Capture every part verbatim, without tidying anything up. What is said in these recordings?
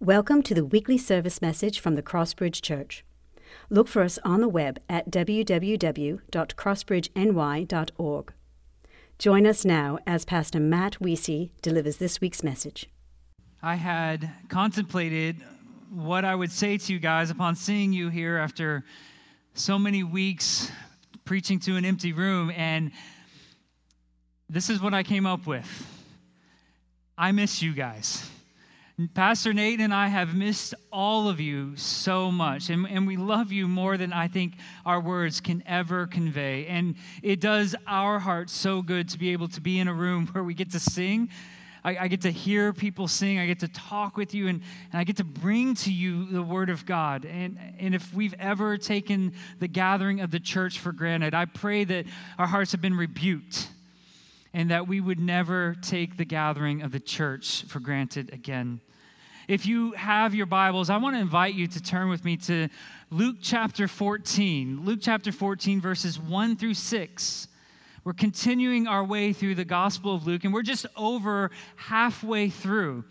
Welcome to the weekly service message from the Crossbridge Church. Look for us on the web at w w w dot crossbridge n y dot org. Join us now as Pastor Matt Weesey delivers this week's message. I had contemplated what I would say to you guys upon seeing you here after so many weeks preaching to an empty room, and this is what I came up with. I miss you guys. Pastor Nate and I have missed all of you so much, and, and we love you more than I think our words can ever convey. And it does our hearts so good to be able to be in a room where we get to sing. I, I get to hear people sing. I get to talk with you, and, and I get to bring to you the Word of God. And, and if we've ever taken the gathering of the church for granted, I pray that our hearts have been rebuked and that we would never take the gathering of the church for granted again. If you have your Bibles, I want to invite you to turn with me to Luke chapter fourteen. Luke chapter fourteen, verses one through six. We're continuing our way through the Gospel of Luke, and we're just over halfway through.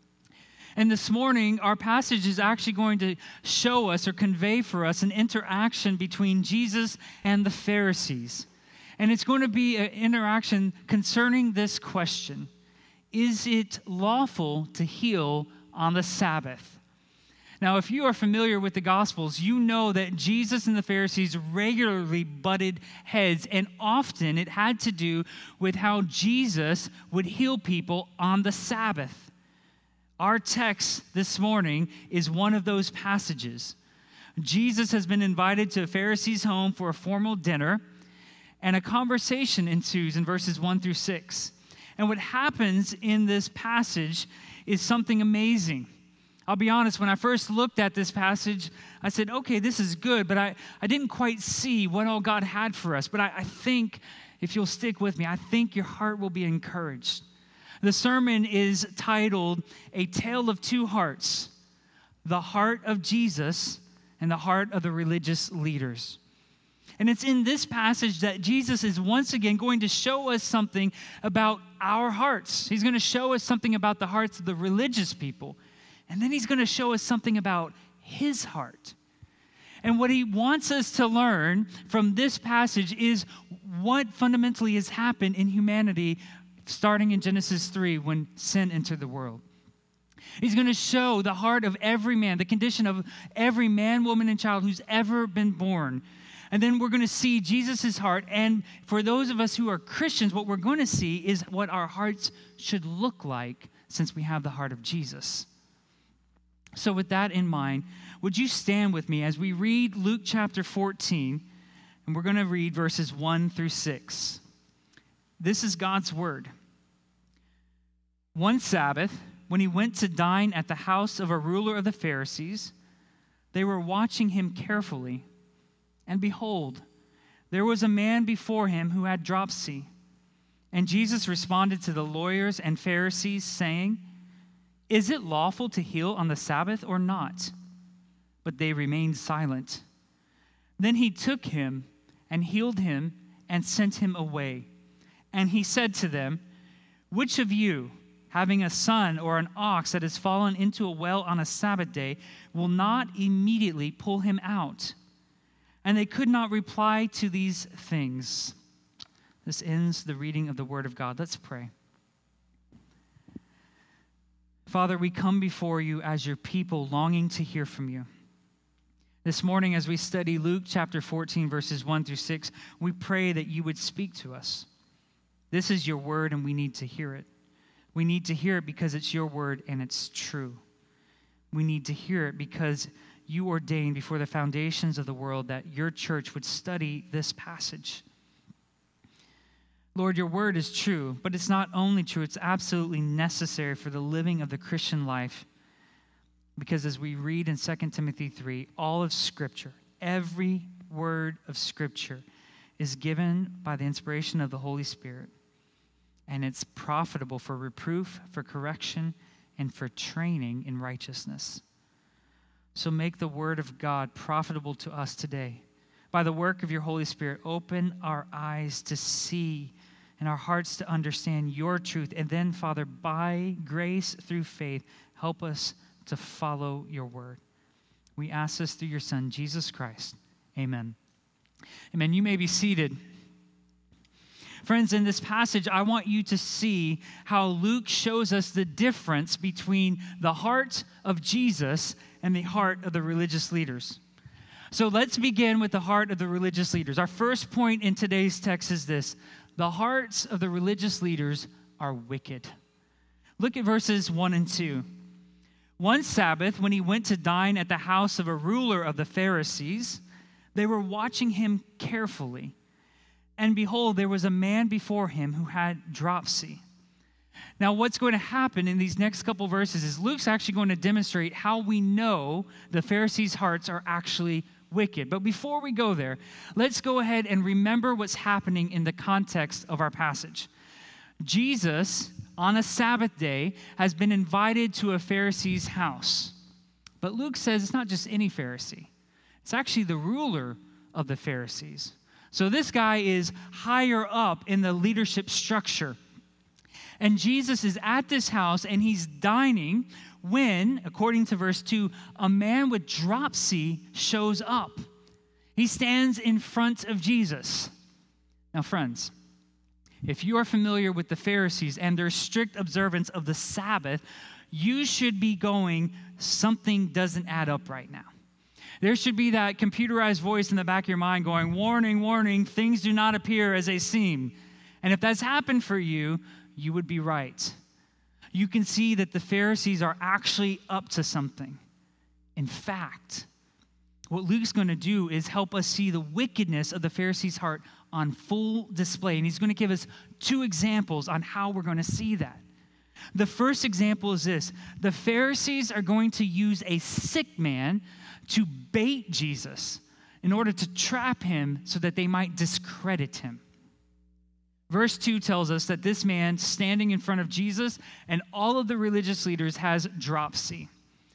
And this morning, our passage is actually going to show us or convey for us an interaction between Jesus and the Pharisees. And it's going to be an interaction concerning this question: is it lawful to heal on the Sabbath? Now, if you are familiar with the Gospels, you know that Jesus and the Pharisees regularly butted heads, and often it had to do with how Jesus would heal people on the Sabbath. Our text this morning is one of those passages. Jesus has been invited to a Pharisee's home for a formal dinner, and a conversation ensues in verses one through six. And what happens in this passage is something amazing. I'll be honest, when I first looked at this passage, I said, okay, this is good, but I, I didn't quite see what all God had for us. But I, I think, if you'll stick with me, I think your heart will be encouraged. The sermon is titled, A Tale of Two Hearts: The Heart of Jesus and the Heart of the Religious Leaders. And it's in this passage that Jesus is once again going to show us something about our hearts. He's going to show us something about the hearts of the religious people. And then he's going to show us something about his heart. And what he wants us to learn from this passage is what fundamentally has happened in humanity starting in Genesis three when sin entered the world. He's going to show the heart of every man, the condition of every man, woman, and child who's ever been born. And then we're going to see Jesus' heart. And for those of us who are Christians, what we're going to see is what our hearts should look like since we have the heart of Jesus. So with that in mind, would you stand with me as we read Luke chapter fourteen, and we're going to read verses one through six. This is God's word. One Sabbath, when he went to dine at the house of a ruler of the Pharisees, they were watching him carefully. And behold, there was a man before him who had dropsy. And Jesus responded to the lawyers and Pharisees, saying, "Is it lawful to heal on the Sabbath or not?" But they remained silent. Then he took him and healed him and sent him away. And he said to them, "Which of you, having a son or an ox that has fallen into a well on a Sabbath day, will not immediately pull him out?" And they could not reply to these things. This ends the reading of the Word of God. Let's pray. Father, we come before you as your people, longing to hear from you. This morning, as we study Luke chapter fourteen, verses one through six, we pray that you would speak to us. This is your word, and we need to hear it. We need to hear it because it's your word and it's true. We need to hear it because you ordained before the foundations of the world that your church would study this passage. Lord, your word is true, but it's not only true, it's absolutely necessary for the living of the Christian life. Because as we read in Second Timothy three, all of Scripture, every word of Scripture is given by the inspiration of the Holy Spirit. And it's profitable for reproof, for correction, and for training in righteousness. So make the word of God profitable to us today. By the work of your Holy Spirit, open our eyes to see and our hearts to understand your truth. And then, Father, by grace through faith, help us to follow your word. We ask this through your Son, Jesus Christ. Amen. Amen. You may be seated. Friends, in this passage, I want you to see how Luke shows us the difference between the heart of Jesus and the heart of the religious leaders. So let's begin with the heart of the religious leaders. Our first point in today's text is this: the hearts of the religious leaders are wicked. Look at verses one and two. One Sabbath, when he went to dine at the house of a ruler of the Pharisees, they were watching him carefully. And behold, there was a man before him who had dropsy. Now, what's going to happen in these next couple verses is Luke's actually going to demonstrate how we know the Pharisees' hearts are actually wicked. But before we go there, let's go ahead and remember what's happening in the context of our passage. Jesus, on a Sabbath day, has been invited to a Pharisee's house. But Luke says it's not just any Pharisee. It's actually the ruler of the Pharisees. So this guy is higher up in the leadership structure. And Jesus is at this house and he's dining when, according to verse two, a man with dropsy shows up. He stands in front of Jesus. Now, friends, if you are familiar with the Pharisees and their strict observance of the Sabbath, you should be going, something doesn't add up right now. There should be that computerized voice in the back of your mind going, warning, warning, things do not appear as they seem. And if that's happened for you, you would be right. You can see that the Pharisees are actually up to something. In fact, what Luke's going to do is help us see the wickedness of the Pharisees' heart on full display. And he's going to give us two examples on how we're going to see that. The first example is this: the Pharisees are going to use a sick man to bait Jesus in order to trap him so that they might discredit him. Verse two tells us that this man standing in front of Jesus and all of the religious leaders has dropsy.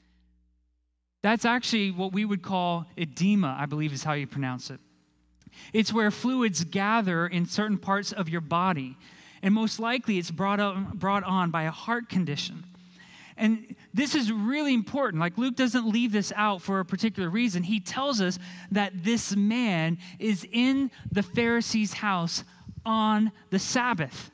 That's actually what we would call edema, I believe is how you pronounce it. It's where fluids gather in certain parts of your body, and most likely it's brought, up, brought on by a heart condition. And this is really important. Like, Luke doesn't leave this out for a particular reason. He tells us that this man is in the Pharisee's house on the Sabbath.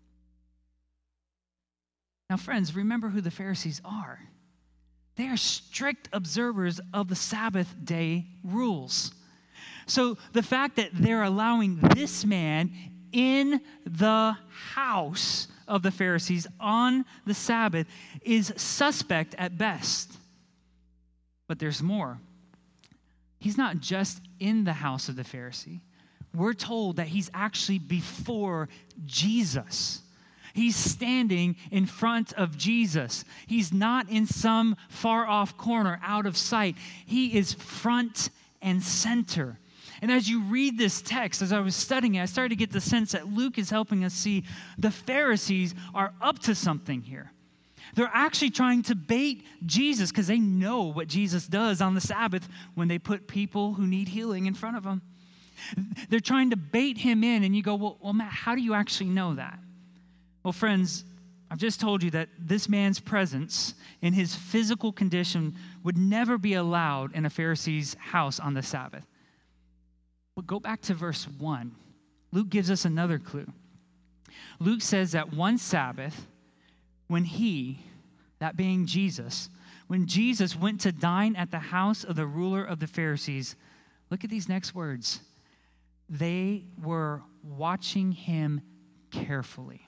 Now, friends, remember who the Pharisees are. They are strict observers of the Sabbath day rules. So the fact that they're allowing this man in the house of the Pharisees on the Sabbath is suspect at best. But there's more. He's not just in the house of the Pharisee. We're told that he's actually before Jesus. He's standing in front of Jesus. He's not in some far-off corner out of sight. He is front and center. And as you read this text, as I was studying it, I started to get the sense that Luke is helping us see the Pharisees are up to something here. They're actually trying to bait Jesus because they know what Jesus does on the Sabbath when they put people who need healing in front of him. They're trying to bait him in, and you go, well, well, Matt, how do you actually know that? Well, friends, I've just told you that this man's presence in his physical condition would never be allowed in a Pharisee's house on the Sabbath. But go back to verse one. Luke gives us another clue. Luke says that one Sabbath, when he, that being Jesus, when Jesus went to dine at the house of the ruler of the Pharisees, look at these next words. They were watching him carefully.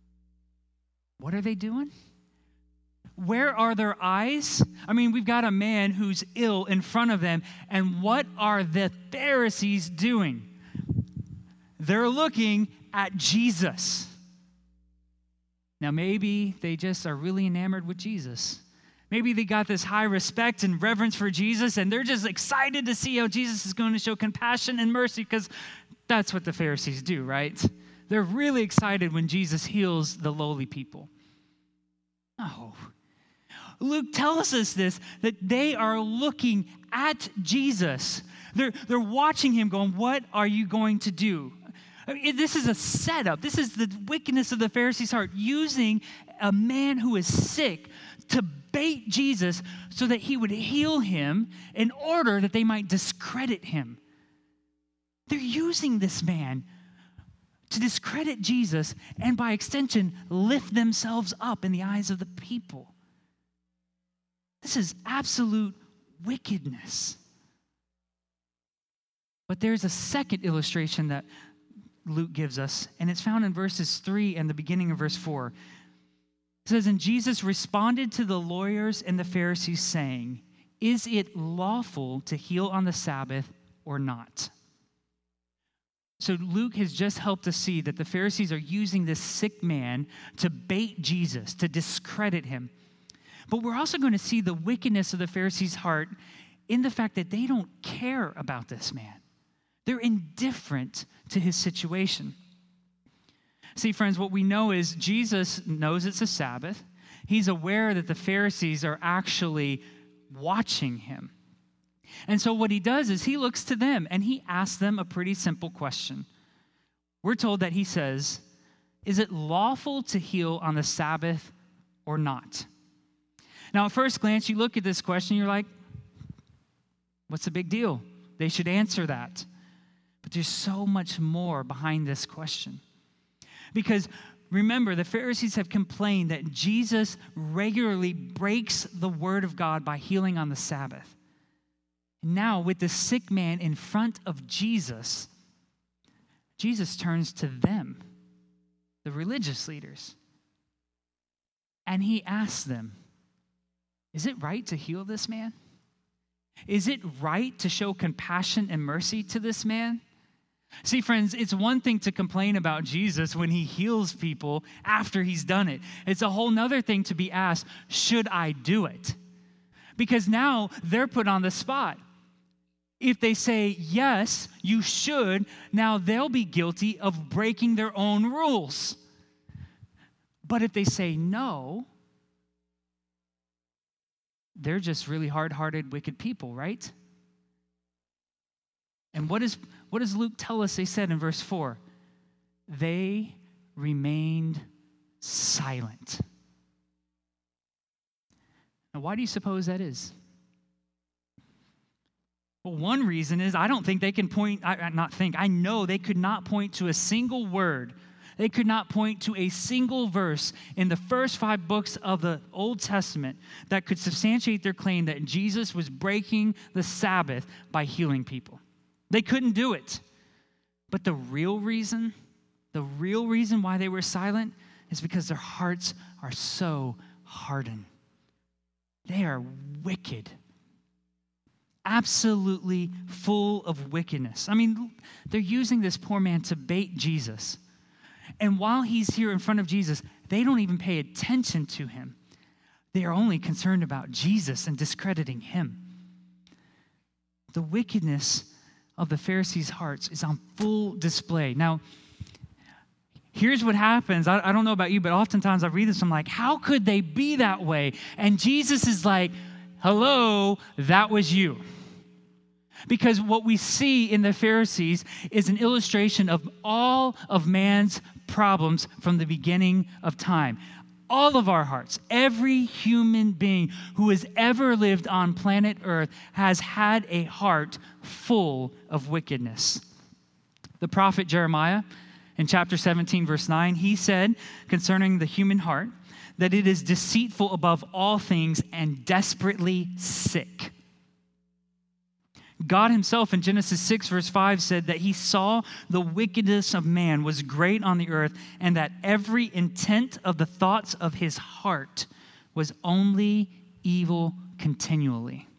What are they doing? Where are their eyes? I mean, we've got a man who's ill in front of them, and what are the Pharisees doing? They're looking at Jesus. Now, maybe they just are really enamored with Jesus. Maybe they got this high respect and reverence for Jesus, and they're just excited to see how Jesus is going to show compassion and mercy, because that's what the Pharisees do, right? They're really excited when Jesus heals the lowly people. Oh, Luke tells us this, that they are looking at Jesus. They're, they're watching him going, what are you going to do? I mean, this is a setup. This is the wickedness of the Pharisees' heart, using a man who is sick to bait Jesus so that he would heal him in order that they might discredit him. They're using this man to discredit Jesus and by extension, lift themselves up in the eyes of the people. This is absolute wickedness. But there's a second illustration that Luke gives us, and it's found in verses three and the beginning of verse four. It says, and Jesus responded to the lawyers and the Pharisees, saying, is it lawful to heal on the Sabbath or not? So Luke has just helped us see that the Pharisees are using this sick man to bait Jesus, to discredit him. But we're also going to see the wickedness of the Pharisees' heart in the fact that they don't care about this man. They're indifferent to his situation. See, friends, what we know is Jesus knows it's a Sabbath. He's aware that the Pharisees are actually watching him. And so what he does is he looks to them and he asks them a pretty simple question. We're told that he says, is it lawful to heal on the Sabbath or not? Now, at first glance, you look at this question, you're like, what's the big deal? They should answer that. But there's so much more behind this question. Because remember, the Pharisees have complained that Jesus regularly breaks the word of God by healing on the Sabbath. Now, with the sick man in front of Jesus, Jesus turns to them, the religious leaders, and he asks them, is it right to heal this man? Is it right to show compassion and mercy to this man? See, friends, it's one thing to complain about Jesus when he heals people after he's done it. It's a whole nother thing to be asked, should I do it? Because now they're put on the spot. If they say, yes, you should, now they'll be guilty of breaking their own rules. But if they say no, they're just really hard-hearted, wicked people, right? And what, is, what does Luke tell us they said in verse four? They remained silent. Now, why do you suppose that is? Well, one reason is I don't think they can point, I, not think, I know they could not point to a single word. They could not point to a single verse in the first five books of the Old Testament that could substantiate their claim that Jesus was breaking the Sabbath by healing people. They couldn't do it. But the real reason, the real reason why they were silent is because their hearts are so hardened. They are wicked. Absolutely full of wickedness. I mean, they're using this poor man to bait Jesus. And while he's here in front of Jesus, they don't even pay attention to him. They are only concerned about Jesus and discrediting him. The wickedness of the Pharisees' hearts is on full display. Now, here's what happens. I, I don't know about you, but oftentimes I read this, I'm like, how could they be that way? And Jesus is like, hello, that was you. Because what we see in the Pharisees is an illustration of all of man's problems from the beginning of time. All of our hearts, every human being who has ever lived on planet Earth has had a heart full of wickedness. The prophet Jeremiah, in chapter seventeen, verse nine, he said concerning the human heart that it is deceitful above all things and desperately sick. God himself in Genesis six, verse five said that he saw the wickedness of man was great on the earth and that every intent of the thoughts of his heart was only evil continually.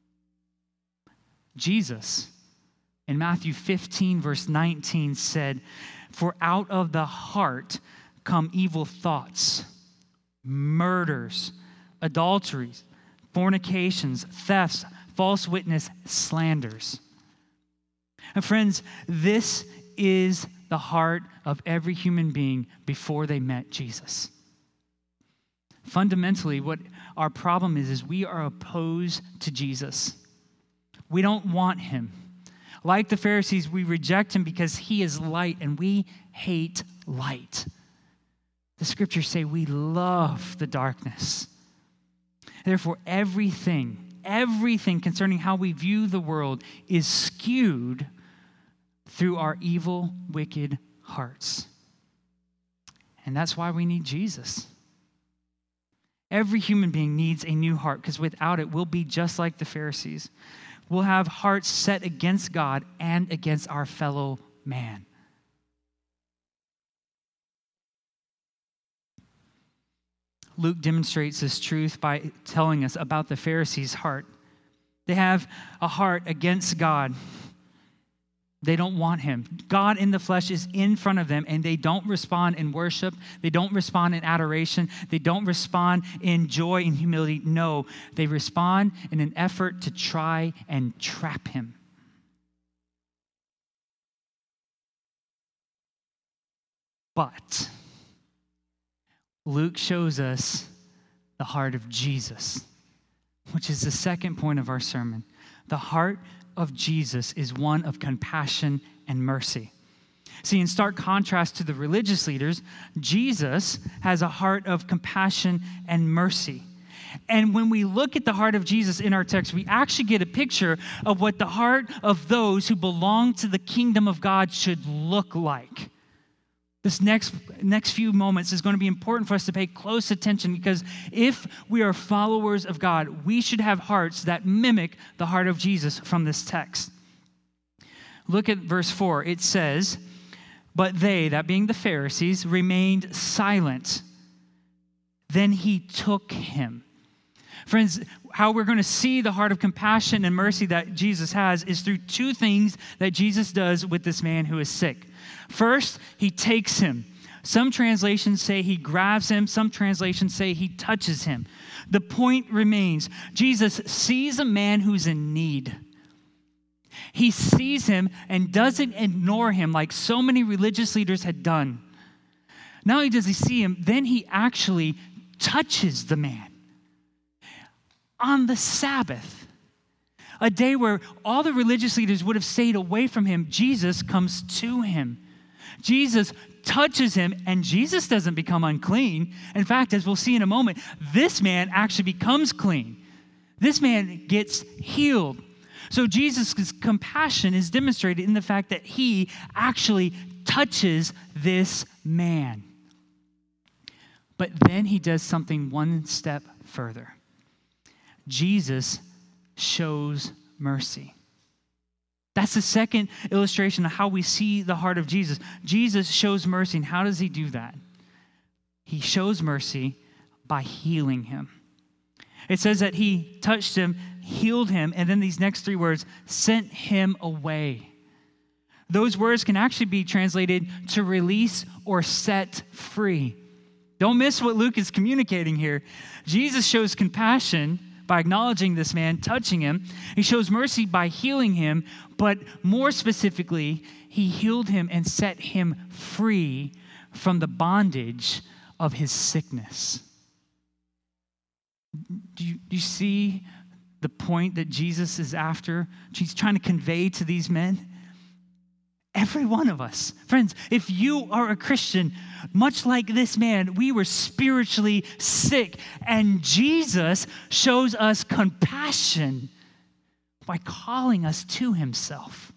Jesus in Matthew fifteen, verse nineteen said, for out of the heart come evil thoughts, murders, adulteries, fornications, thefts, false witness, slanders. And friends, this is the heart of every human being before they met Jesus. Fundamentally, what our problem is, is we are opposed to Jesus. We don't want him. Like the Pharisees, we reject him because he is light and we hate light. The scriptures say we love the darkness. Therefore, everything, everything concerning how we view the world is skewed through our evil, wicked hearts. And that's why we need Jesus. Every human being needs a new heart, because without it, we'll be just like the Pharisees. We'll have hearts set against God and against our fellow man. Luke demonstrates this truth by telling us about the Pharisees' heart. They have a heart against God. They don't want him. God in the flesh is in front of them, and they don't respond in worship. They don't respond in adoration. They don't respond in joy and humility. No, they respond in an effort to try and trap him. But Luke shows us the heart of Jesus, which is the second point of our sermon. The heart of Jesus is one of compassion and mercy. See, in stark contrast to the religious leaders, Jesus has a heart of compassion and mercy. And when we look at the heart of Jesus in our text, we actually get a picture of what the heart of those who belong to the kingdom of God should look like. This next, next few moments is going to be important for us to pay close attention, because if we are followers of God, we should have hearts that mimic the heart of Jesus from this text. Look at verse four. It says, "But they," that being the Pharisees, "remained silent. Then he took him." Friends, how we're going to see the heart of compassion and mercy that Jesus has is through two things that Jesus does with this man who is sick. First, he takes him. Some translations say he grabs him. Some translations say he touches him. The point remains, Jesus sees a man who's in need. He sees him and doesn't ignore him like so many religious leaders had done. Not only does he see him, then he actually touches the man. On the Sabbath, a day where all the religious leaders would have stayed away from him, Jesus comes to him. Jesus touches him, and Jesus doesn't become unclean. In fact, as we'll see in a moment, this man actually becomes clean. This man gets healed. So Jesus' compassion is demonstrated in the fact that he actually touches this man. But then he does something one step further. Jesus shows mercy. That's the second illustration of how we see the heart of Jesus. Jesus shows mercy, and how does he do that? He shows mercy by healing him. It says that he touched him, healed him, and then these next three words, sent him away. Those words can actually be translated to release or set free. Don't miss what Luke is communicating here. Jesus shows compassion by acknowledging this man, touching him. He shows mercy by healing him, but more specifically, he healed him and set him free from the bondage of his sickness. Do you, do you see the point that Jesus is after? He's trying to convey to these men? Every one of us. Friends, if you are a Christian, much like this man, we were spiritually sick, and Jesus shows us compassion by calling us to himself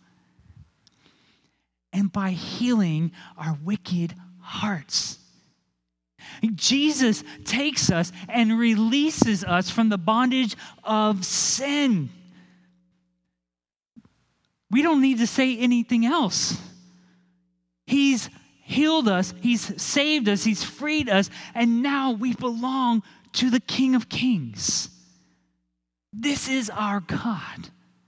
and by healing our wicked hearts. Jesus takes us and releases us from the bondage of sin. We don't need to say anything else. He's healed us, he's saved us, he's freed us, and now we belong to the King of Kings. This is our God.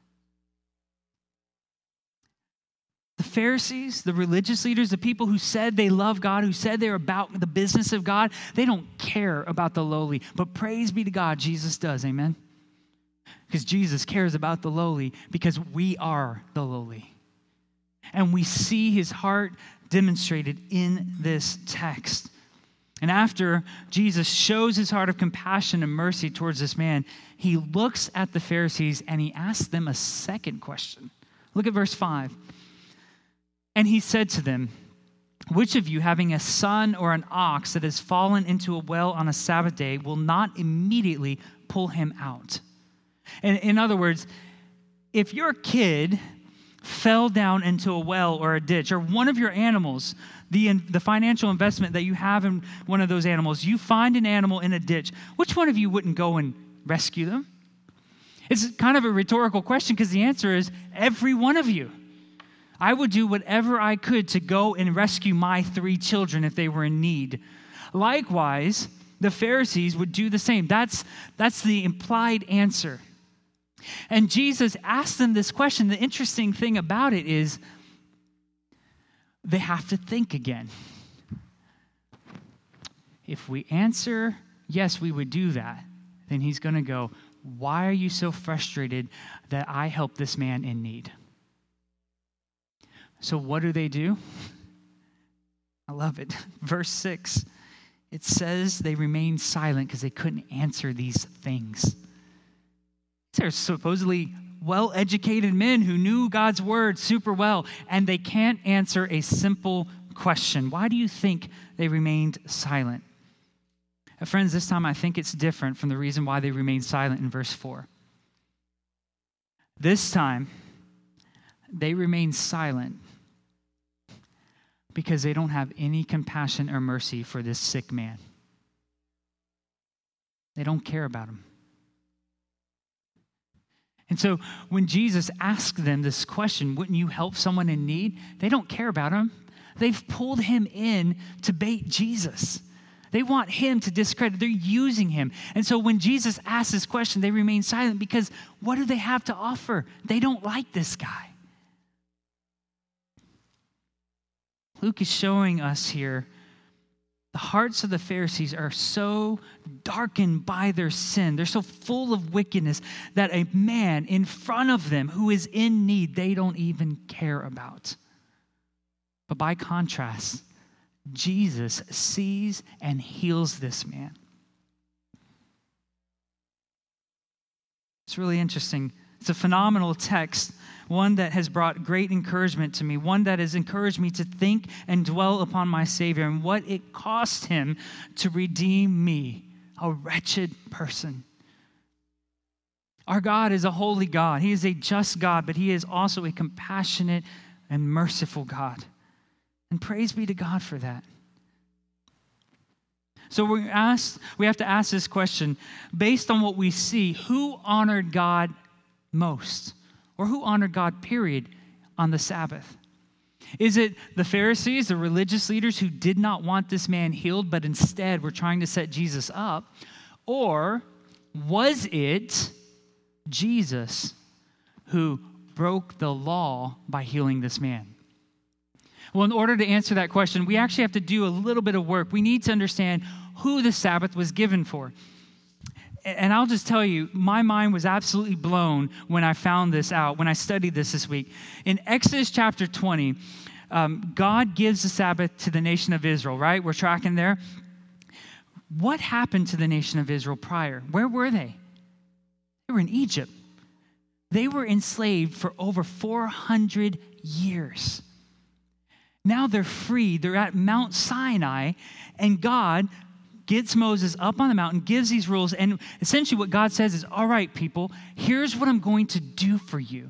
The Pharisees, the religious leaders, the people who said they love God, who said they're about the business of God, they don't care about the lowly. But praise be to God, Jesus does, amen? Because Jesus cares about the lowly, because we are the lowly. And we see his heart demonstrated in this text. And after Jesus shows his heart of compassion and mercy towards this man, he looks at the Pharisees and he asks them a second question. Look at verse five. And he said to them, "Which of you, having a son or an ox that has fallen into a well on a Sabbath day, will not immediately pull him out. And in other words, if your kid fell down into a well or a ditch, or one of your animals, the, the financial investment that you have in one of those animals, you find an animal in a ditch, which one of you wouldn't go and rescue them? It's kind of a rhetorical question because the answer is every one of you. I would do whatever I could to go and rescue my three children if they were in need. Likewise, the Pharisees would do the same. That's, that's the implied answer. And Jesus asked them this question. The interesting thing about it is they have to think again. If we answer, yes, we would do that, then he's going to go, why are you so frustrated that I help this man in need? So what do they do? I love it. Verse six, it says they remained silent because they couldn't answer these things. They're supposedly well-educated men who knew God's word super well, and they can't answer a simple question. Why do you think they remained silent? Uh, friends, this time I think it's different from the reason why they remained silent in verse four. This time, they remain silent because they don't have any compassion or mercy for this sick man. They don't care about him. And so when Jesus asked them this question, wouldn't you help someone in need? They don't care about him. They've pulled him in to bait Jesus. They want him to discredit. They're using him. And so when Jesus asks this question, they remain silent because what do they have to offer? They don't like this guy. Luke is showing us here the hearts of the Pharisees are so darkened by their sin. They're so full of wickedness that a man in front of them who is in need, they don't even care about. But by contrast, Jesus sees and heals this man. It's really interesting. It's a phenomenal text, one that has brought great encouragement to me, one that has encouraged me to think and dwell upon my Savior and what it cost him to redeem me, a wretched person. Our God is a holy God. He is a just God, but he is also a compassionate and merciful God. And praise be to God for that. So we asked, we have to ask this question, based on what we see, who honored God most? Or who honored God, period, on the Sabbath? Is it the Pharisees, the religious leaders who did not want this man healed, but instead were trying to set Jesus up? Or was it Jesus who broke the law by healing this man? Well, in order to answer that question, we actually have to do a little bit of work. We need to understand who the Sabbath was given for. And I'll just tell you, my mind was absolutely blown when I found this out, when I studied this this week. In Exodus chapter twenty, um, God gives the Sabbath to the nation of Israel, right? We're tracking there. What happened to the nation of Israel prior? Where were they? They were in Egypt. They were enslaved for over four hundred years. Now they're free. They're at Mount Sinai, and God gets Moses up on the mountain, gives these rules, and essentially what God says is, all right, people, here's what I'm going to do for you.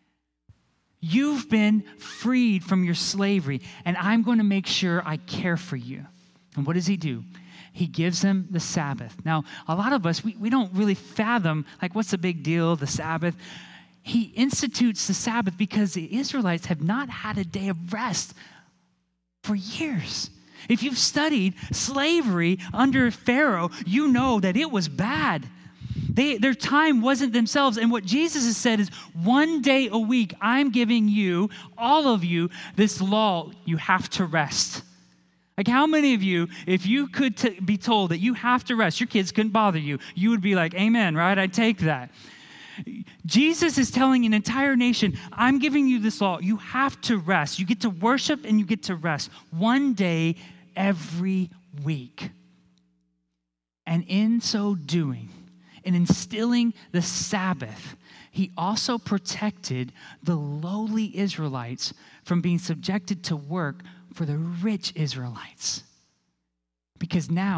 You've been freed from your slavery, and I'm going to make sure I care for you. And what does he do? He gives them the Sabbath. Now, a lot of us, we, we don't really fathom, like, what's the big deal, the Sabbath? He institutes the Sabbath because the Israelites have not had a day of rest for years. If you've studied slavery under Pharaoh, you know that it was bad. They, their time wasn't themselves. And what Jesus has said is, one day a week, I'm giving you, all of you, this law. You have to rest. Like, how many of you, if you could t- be told that you have to rest, your kids couldn't bother you, you would be like, amen, right? I'd take that. Jesus is telling an entire nation, I'm giving you this law. You have to rest. You get to worship and you get to rest one day every week. And in so doing, in instilling the Sabbath, he also protected the lowly Israelites from being subjected to work for the rich Israelites. Because now,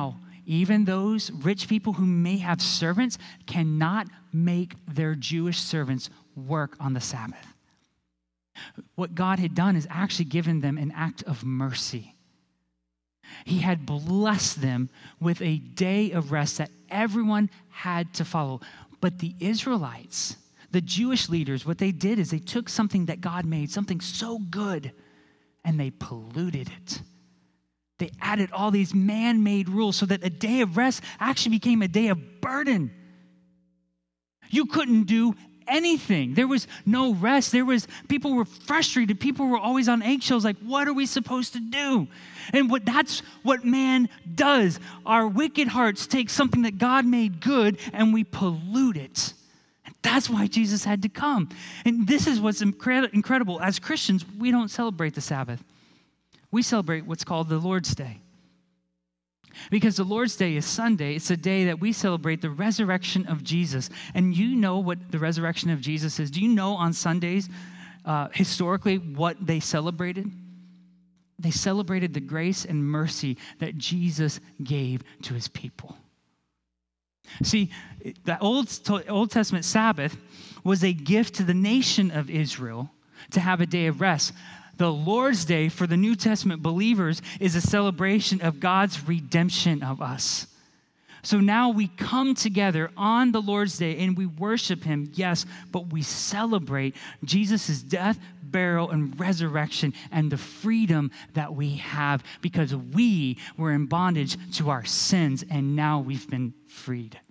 Even those rich people who may have servants cannot make their Jewish servants work on the Sabbath. What God had done is actually given them an act of mercy. He had blessed them with a day of rest that everyone had to follow. But the Israelites, the Jewish leaders, what they did is they took something that God made, something so good, and they polluted it. They added all these man-made rules so that a day of rest actually became a day of burden. You couldn't do anything. There was no rest. There was, people were frustrated. People were always on eggshells, like, what are we supposed to do? And what that's what man does. Our wicked hearts take something that God made good and we pollute it. And that's why Jesus had to come. And this is what's incred- incredible. As Christians, we don't celebrate the Sabbath. We celebrate what's called the Lord's Day. Because the Lord's Day is Sunday. It's a day that we celebrate the resurrection of Jesus. And you know what the resurrection of Jesus is. Do you know on Sundays, uh, historically, what they celebrated? They celebrated the grace and mercy that Jesus gave to his people. See, the Old, Old Testament Sabbath was a gift to the nation of Israel to have a day of rest. The Lord's Day for the New Testament believers is a celebration of God's redemption of us. So now we come together on the Lord's Day and we worship him, yes, but we celebrate Jesus' death, burial, and resurrection and the freedom that we have because we were in bondage to our sins and now we've been freed.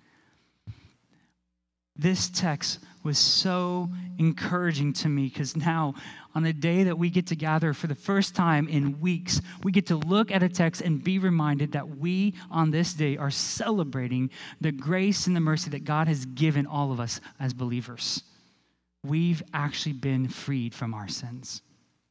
This text was so encouraging to me because now on a day that we get to gather for the first time in weeks, we get to look at a text and be reminded that we on this day are celebrating the grace and the mercy that God has given all of us as believers. We've actually been freed from our sins.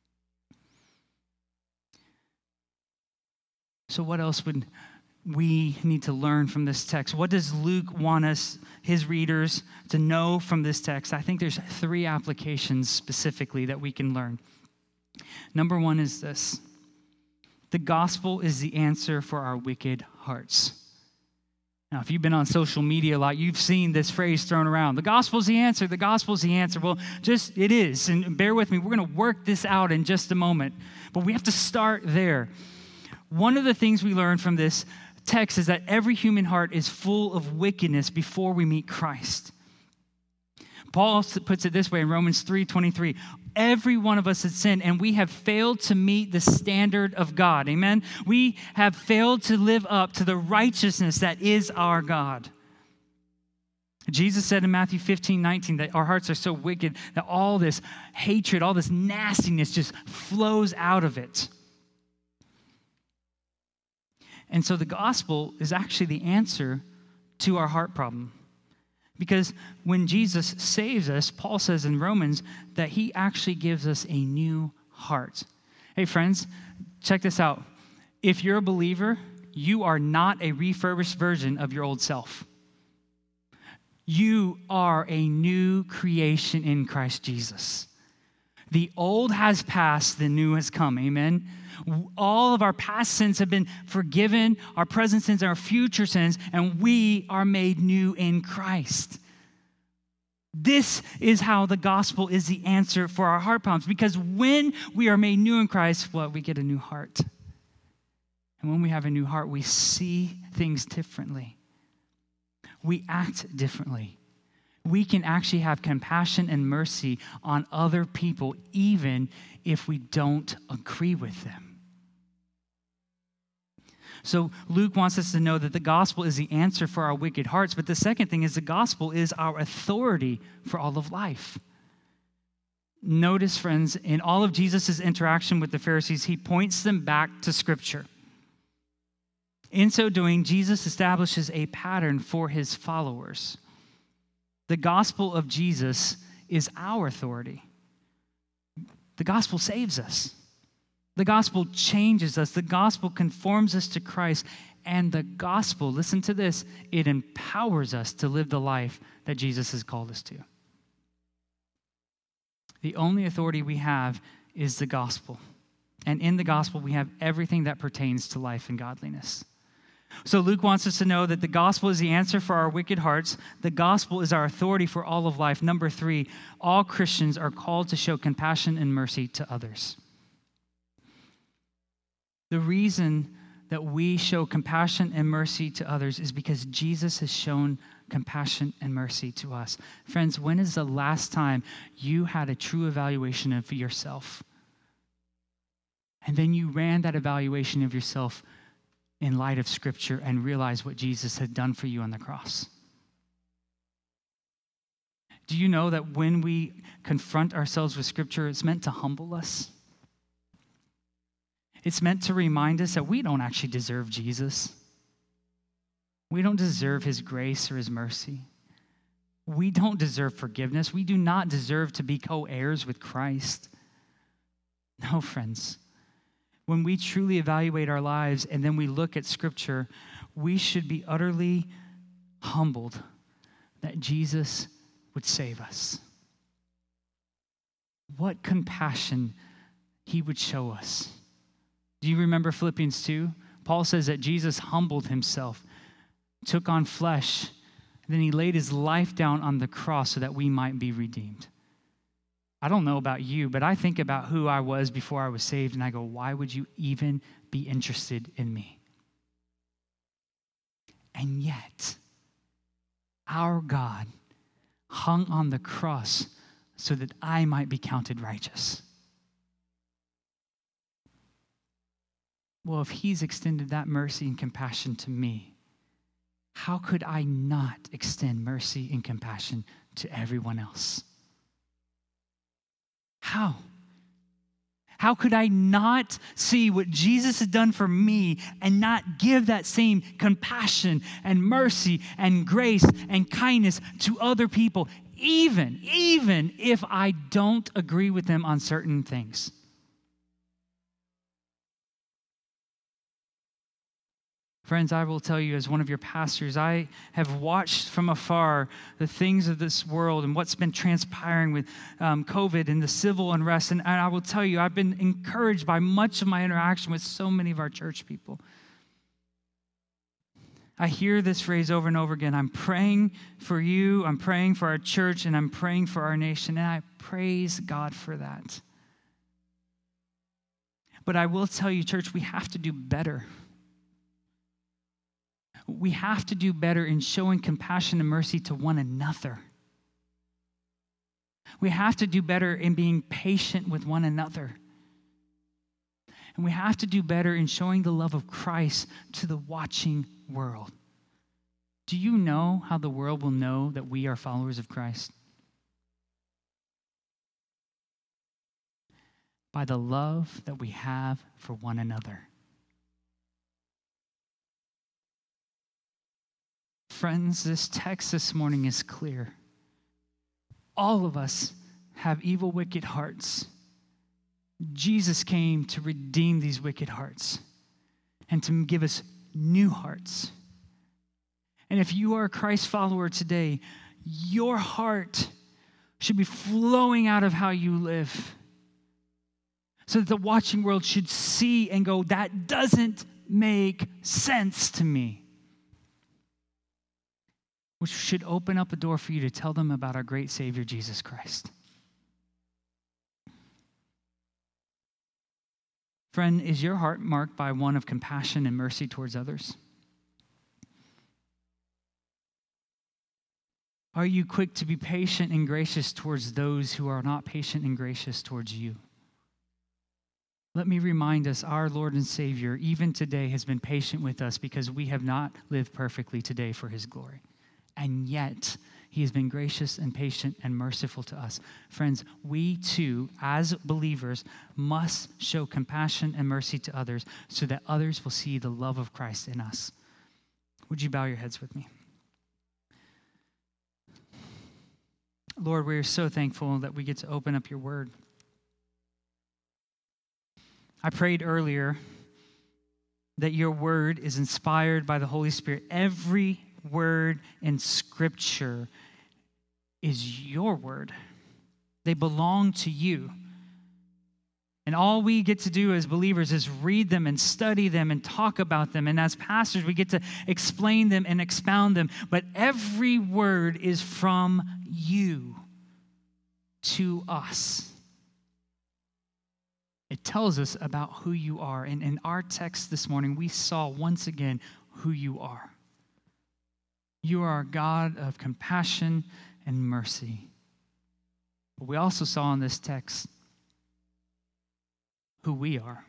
So what else would we need to learn from this text? What does Luke want us, his readers, to know from this text? I think there's three applications specifically that we can learn. Number one is this: the gospel is the answer for our wicked hearts. Now, if you've been on social media a lot, you've seen this phrase thrown around. The gospel's the answer. The gospel's the answer. Well, just it is. And bear with me. We're going to work this out in just a moment. But we have to start there. One of the things we learn from this text is that every human heart is full of wickedness before we meet Christ. Paul puts it this way in Romans three twenty-three. Every one of us has sinned, and we have failed to meet the standard of God. Amen? We have failed to live up to the righteousness that is our God. Jesus said in Matthew fifteen nineteen that our hearts are so wicked that all this hatred, all this nastiness just flows out of it. And so the gospel is actually the answer to our heart problem. Because when Jesus saves us, Paul says in Romans that he actually gives us a new heart. Hey, friends, check this out. If you're a believer, you are not a refurbished version of your old self. You are a new creation in Christ Jesus. The old has passed, the new has come. Amen? All of our past sins have been forgiven, our present sins, our future sins, and we are made new in Christ. This is how the gospel is the answer for our heart problems, because when we are made new in Christ, well, we get a new heart. And when we have a new heart, we see things differently. We act differently. We can actually have compassion and mercy on other people, even if we don't agree with them. So Luke wants us to know that the gospel is the answer for our wicked hearts. But the second thing is the gospel is our authority for all of life. Notice, friends, in all of Jesus' interaction with the Pharisees, he points them back to Scripture. In so doing, Jesus establishes a pattern for his followers. The gospel of Jesus is our authority. The gospel saves us. The gospel changes us. The gospel conforms us to Christ. And the gospel, listen to this, it empowers us to live the life that Jesus has called us to. The only authority we have is the gospel. And in the gospel, we have everything that pertains to life and godliness. So Luke wants us to know that the gospel is the answer for our wicked hearts. The gospel is our authority for all of life. Number three, all Christians are called to show compassion and mercy to others. The reason that we show compassion and mercy to others is because Jesus has shown compassion and mercy to us. Friends, when is the last time you had a true evaluation of yourself? And then you ran that evaluation of yourself in light of Scripture and realized what Jesus had done for you on the cross? Do you know that when we confront ourselves with Scripture, it's meant to humble us? It's meant to remind us that we don't actually deserve Jesus. We don't deserve his grace or his mercy. We don't deserve forgiveness. We do not deserve to be co-heirs with Christ. No, friends. When we truly evaluate our lives and then we look at Scripture, we should be utterly humbled that Jesus would save us. What compassion he would show us. Do you remember Philippians two? Paul says that Jesus humbled himself, took on flesh, and then he laid his life down on the cross so that we might be redeemed. I don't know about you, but I think about who I was before I was saved, and I go, why would you even be interested in me? And yet, our God hung on the cross so that I might be counted righteous. Well, if he's extended that mercy and compassion to me, how could I not extend mercy and compassion to everyone else? How? How could I not see what Jesus has done for me and not give that same compassion and mercy and grace and kindness to other people, even, even if I don't agree with them on certain things? Friends, I will tell you, as one of your pastors, I have watched from afar the things of this world and what's been transpiring with um, COVID and the civil unrest. And, and I will tell you, I've been encouraged by much of my interaction with so many of our church people. I hear this phrase over and over again. I'm praying for you, I'm praying for our church, and I'm praying for our nation. And I praise God for that. But I will tell you, church, we have to do better. We have to do better in showing compassion and mercy to one another. We have to do better in being patient with one another. And we have to do better in showing the love of Christ to the watching world. Do you know how the world will know that we are followers of Christ? By the love that we have for one another. Friends, this text this morning is clear. All of us have evil, wicked hearts. Jesus came to redeem these wicked hearts and to give us new hearts. And if you are a Christ follower today, your heart should be flowing out of how you live, so that the watching world should see and go, that doesn't make sense to me. Which should open up a door for you to tell them about our great Savior, Jesus Christ. Friend, is your heart marked by one of compassion and mercy towards others? Are you quick to be patient and gracious towards those who are not patient and gracious towards you? Let me remind us, our Lord and Savior, even today, has been patient with us because we have not lived perfectly today for his glory. And yet, he has been gracious and patient and merciful to us. Friends, we too, as believers, must show compassion and mercy to others so that others will see the love of Christ in us. Would you bow your heads with me? Lord, we are so thankful that we get to open up your word. I prayed earlier that your word is inspired by the Holy Spirit. Every word in Scripture is your word. They belong to you. And all we get to do as believers is read them and study them and talk about them. And as pastors, we get to explain them and expound them. But every word is from you to us. It tells us about who you are. And in our text this morning, we saw once again who you are. You are a God of compassion and mercy. But we also saw in this text who we are.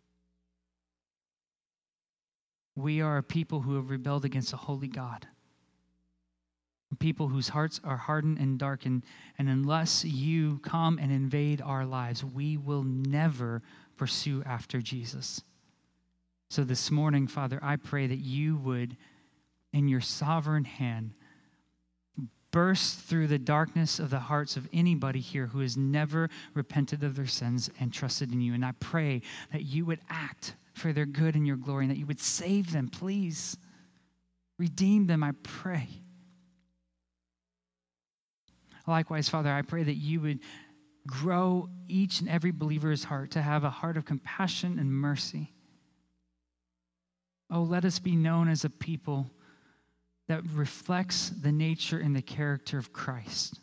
We are a people who have rebelled against a holy God. People whose hearts are hardened and darkened. And unless you come and invade our lives, we will never pursue after Jesus. So this morning, Father, I pray that you would, in your sovereign hand, burst through the darkness of the hearts of anybody here who has never repented of their sins and trusted in you. And I pray that you would act for their good and your glory, and that you would save them, please. Redeem them, I pray. Likewise, Father, I pray that you would grow each and every believer's heart to have a heart of compassion and mercy. Oh, let us be known as a people that reflects the nature and the character of Christ.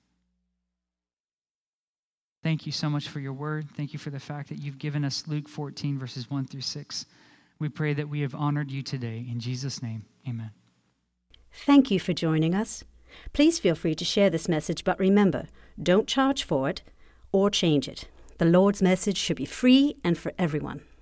Thank you so much for your word. Thank you for the fact that you've given us Luke fourteen, verses one through six. We pray that we have honored you today. In Jesus' name, amen. Thank you for joining us. Please feel free to share this message, but remember, don't charge for it or change it. The Lord's message should be free and for everyone.